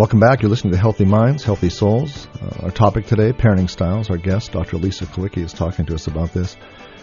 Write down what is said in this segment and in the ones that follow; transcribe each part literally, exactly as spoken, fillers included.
Welcome back. You're listening to Healthy Minds, Healthy Souls. Uh, our topic today, parenting styles. Our guest, Doctor Lisa Klicki, is talking to us about this.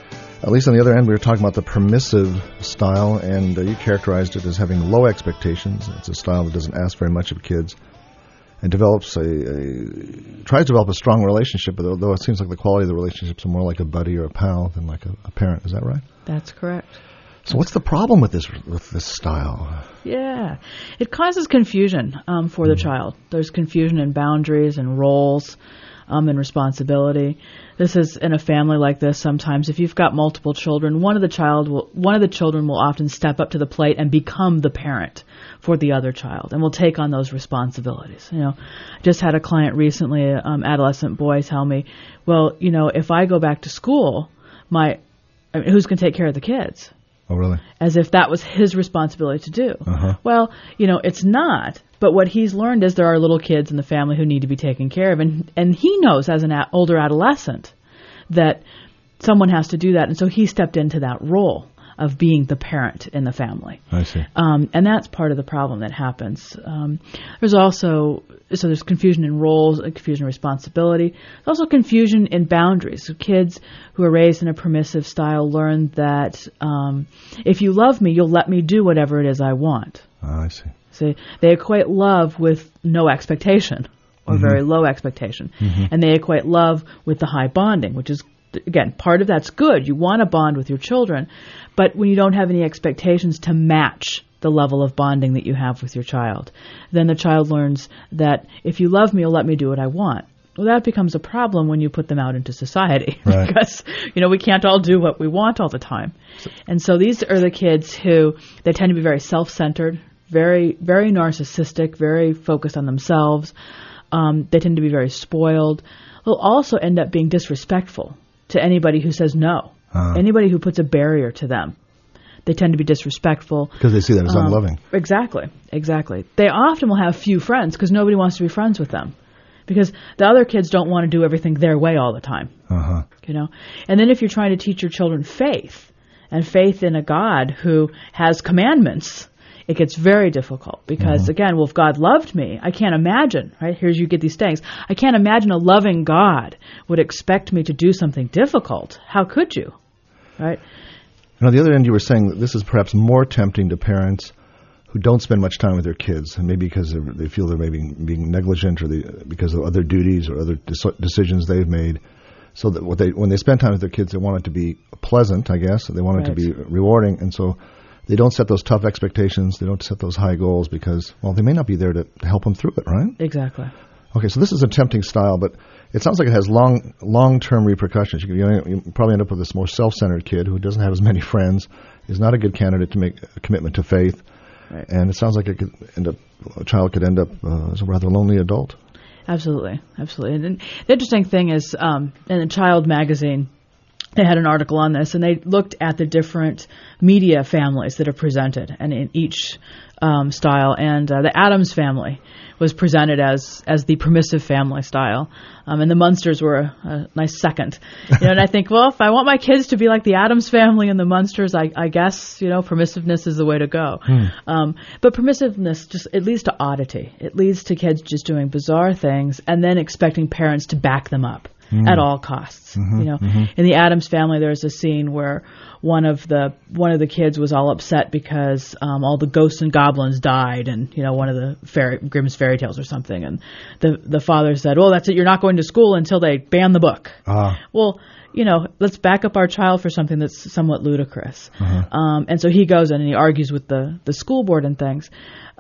At least on the other end, we were talking about the permissive style, and uh, you characterized it as having low expectations. It's a style that doesn't ask very much of kids and develops a, a tries to develop a strong relationship, but although it seems like the quality of the relationships are more like a buddy or a pal than like a, a parent. Is that right? That's correct. So what's the problem with this with this style? Yeah, it causes confusion um, for mm. the child. There's confusion in boundaries and roles um, and responsibility. This is in a family like this. Sometimes, if you've got multiple children, one of the child will one of the children will often step up to the plate and become the parent for the other child, and will take on those responsibilities. You know, I just had a client recently, an um, adolescent boy, tell me, "Well, you know, if I go back to school, my I mean, who's going to take care of the kids?" Oh, really? As if that was his responsibility to do. Uh-huh. Well, you know, it's not. But what he's learned is there are little kids in the family who need to be taken care of. And and he knows as an a- older adolescent that someone has to do that. And so he stepped into that role of being the parent in the family. I see. Um, and that's part of the problem that happens. Um, there's also, so there's confusion in roles, confusion in responsibility. There's also confusion in boundaries. So kids who are raised in a permissive style learn that um, if you love me, you'll let me do whatever it is I want. Oh, I see. So they equate love with no expectation or mm-hmm. very low expectation. Mm-hmm. And they equate love with the high bonding, which is, again, part of that's good. You want to bond with your children. But when you don't have any expectations to match the level of bonding that you have with your child, then the child learns that if you love me, you'll let me do what I want. Well, that becomes a problem when you put them out into society right. because, you know, we can't all do what we want all the time. And so these are the kids who, they tend to be very self-centered, very, very narcissistic, very focused on themselves. Um, they tend to be very spoiled. They'll also end up being disrespectful to anybody who says no. Uh, Anybody who puts a barrier to them, they tend to be disrespectful. Because they see that as um, unloving. Exactly, exactly. They often will have few friends because nobody wants to be friends with them. Because the other kids don't want to do everything their way all the time. Uh-huh. You know? And then if you're trying to teach your children faith, and faith in a God who has commandments, it gets very difficult because, mm-hmm. again, well, if God loved me, I can't imagine, right? Here's you get these things. I can't imagine a loving God would expect me to do something difficult. How could you, right? And on the other end, you were saying that this is perhaps more tempting to parents who don't spend much time with their kids, and maybe because they feel they're maybe being negligent or they, because of other duties or other decisions they've made. So that what they when they spend time with their kids, they want it to be pleasant, I guess. They want it right. to be rewarding, and so they don't set those tough expectations. They don't set those high goals because, well, they may not be there to, to help them through it, right? Exactly. Okay, so this is a tempting style, but it sounds like it has long, long-term repercussions. You, you probably end up with this more self-centered kid who doesn't have as many friends, is not a good candidate to make a commitment to faith, right. and it sounds like it could end up, a child could end up uh, as a rather lonely adult. Absolutely, absolutely. And the interesting thing is, um, in the Child magazine, they had an article on this, and they looked at the different media families that are presented, and in each um, style. And uh, the Addams family was presented as as the permissive family style, um, and the Munsters were a, a nice second. You know, and I think, well, if I want my kids to be like the Addams family and the Munsters, I, I guess you know permissiveness is the way to go. Hmm. Um, but permissiveness just it leads to oddity. It leads to kids just doing bizarre things and then expecting parents to back them up. Mm. At all costs, mm-hmm, you know. Mm-hmm. In the Addams family, there's a scene where one of the one of the kids was all upset because um, all the ghosts and goblins died, and you know, one of the fairy, Grimm's fairy tales or something. And the the father said, "Well, that's it. You're not going to school until they ban the book." Ah. Well, you know, let's back up our child for something that's somewhat ludicrous. Uh-huh. Um, and so he goes in and he argues with the the school board and things.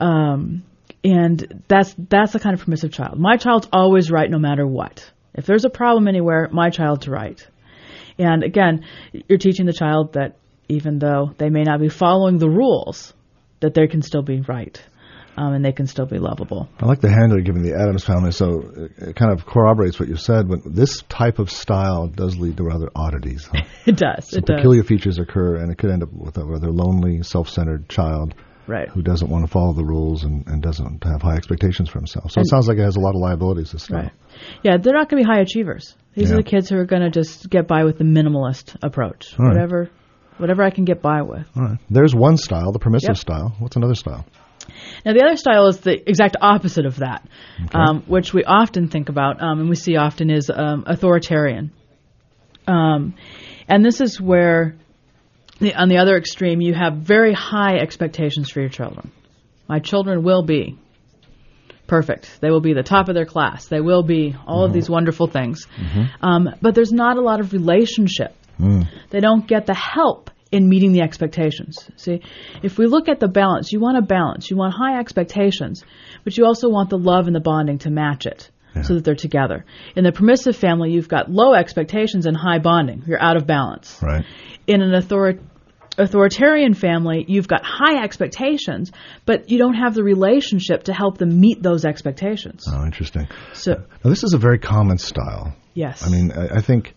Um, and that's that's the kind of permissive child. My child's always right no matter what. If there's a problem anywhere, my child's right. And again, you're teaching the child that even though they may not be following the rules, that they can still be right, um, and they can still be lovable. I like the handle you're giving the Addams family, so it kind of corroborates what you said. But this type of style does lead to rather oddities. Huh? It does. Some it peculiar does. features occur, and it could end up with a rather lonely, self-centered child. Right. Who doesn't want to follow the rules and, and doesn't have high expectations for himself. So and it sounds like it has a lot of liabilities, this style. Right. Yeah, they're not going to be high achievers. These yeah. are the kids who are going to just get by with the minimalist approach. All whatever right. whatever I can get by with. All right. There's one style, the permissive yep. style. What's another style? Now, the other style is the exact opposite of that, Okay. um, which we often think about, um, and we see often is um, authoritarian. Um, and this is where, the, on the other extreme, you have very high expectations for your children. My children will be perfect. They will be the top of their class. They will be all mm-hmm. of these wonderful things. Mm-hmm. Um, but there's not a lot of relationship. Mm. They don't get the help in meeting the expectations. See, if we look at the balance, you want a balance. You want high expectations, but you also want the love and the bonding to match it yeah. so that they're together. In the permissive family, you've got low expectations and high bonding. You're out of balance. Right. In an author- authoritarian family, you've got high expectations, but you don't have the relationship to help them meet those expectations. Oh, interesting. So, now, this is a very common style. Yes. I mean, I, I think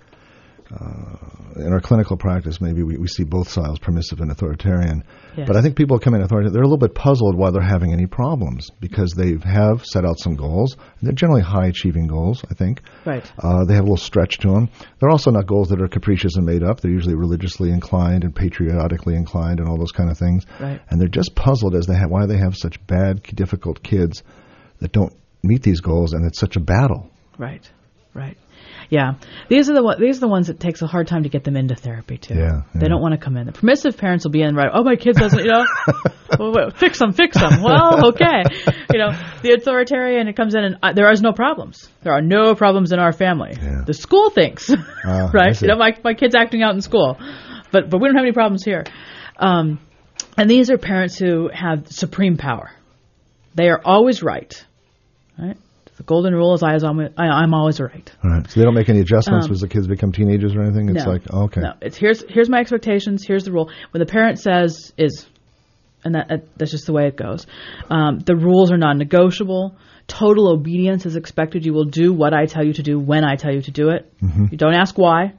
uh, in our clinical practice, maybe we, we see both styles, permissive and authoritarian. Yes. But I think people come in authoritarian, they're a little bit puzzled why they're having any problems because they have set out some goals. They're generally high-achieving goals, I think. Right. Uh, they have a little stretch to them. They're also not goals that are capricious and made up. They're usually religiously inclined and patriotically inclined and all those kind of things. Right. And they're just puzzled as to ha- why they have such bad, difficult kids that don't meet these goals, and it's such a battle. Right. Right. Yeah, these are the one, these are the ones that takes a hard time to get them into therapy too. Yeah, yeah. They don't want to come in. The permissive parents will be in right. Oh, my kid doesn't, you know, well, well, fix them, fix them. Well, okay, you know, the authoritarian it comes in and uh, there is no problems. There are no problems in our family. Yeah. The school thinks, uh, right? You know, my my kid's acting out in school, but but we don't have any problems here. Um, and these are parents who have supreme power. They are always right, right? The golden rule is I is always, I, I'm always right. All right. So they don't make any adjustments Um, as the kids become teenagers or anything? It's no, like, oh, okay. No, it's here's here's my expectations, here's the rule. When the parent says is, and that, that that's just the way it goes. Um, the rules are non-negotiable. Total obedience is expected. You will do what I tell you to do when I tell you to do it. Mm-hmm. You don't ask why.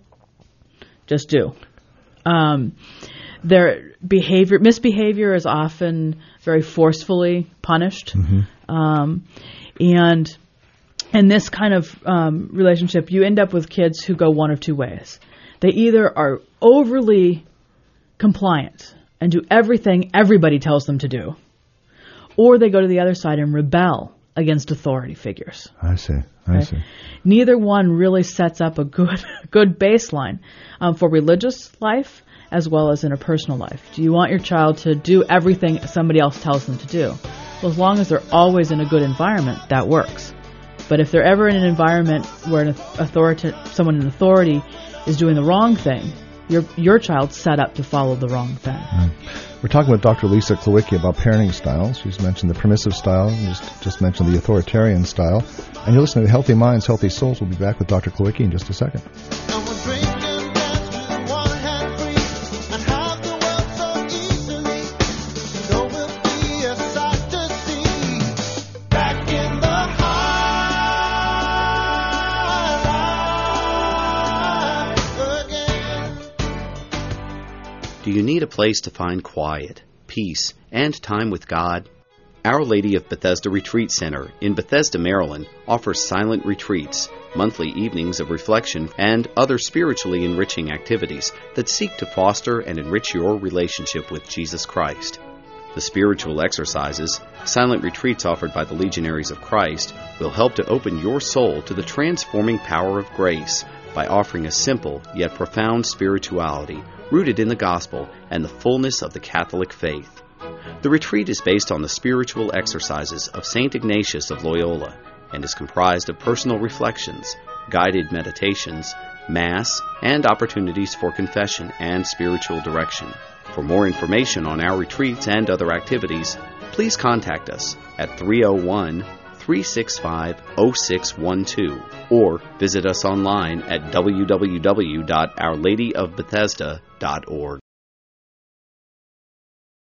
Just do. Um, their behavior, misbehavior is often very forcefully punished. Mm-hmm. Um, and in this kind of um, relationship, you end up with kids who go one of two ways. They either are overly compliant and do everything everybody tells them to do, or they go to the other side and rebel against authority figures. I see. I Okay? see. Neither one really sets up a good good baseline um, for religious life as well as in a personal life. Do you want your child to do everything somebody else tells them to do? Well, as long as they're always in a good environment, that works. But if they're ever in an environment where an authority, someone in authority is doing the wrong thing, your your child's set up to follow the wrong thing. Mm. We're talking with Doctor Lisa Klawicki about parenting styles. She's mentioned the permissive style, and just, just mentioned the authoritarian style. And you're listening to Healthy Minds, Healthy Souls. We'll be back with Doctor Klawicki in just a second. Do you need a place to find quiet, peace, and time with God? Our Lady of Bethesda Retreat Center in Bethesda, Maryland offers silent retreats, monthly evenings of reflection, and other spiritually enriching activities that seek to foster and enrich your relationship with Jesus Christ. The spiritual exercises, silent retreats offered by the Legionaries of Christ, will help to open your soul to the transforming power of grace by offering a simple yet profound spirituality rooted in the gospel and the fullness of the Catholic faith. The retreat is based on the spiritual exercises of Saint Ignatius of Loyola and is comprised of personal reflections, guided meditations, Mass, and opportunities for confession and spiritual direction. For more information on our retreats and other activities, please contact us at three oh one, three six five, oh six one two or visit us online at w w w dot our lady of bethesda dot org.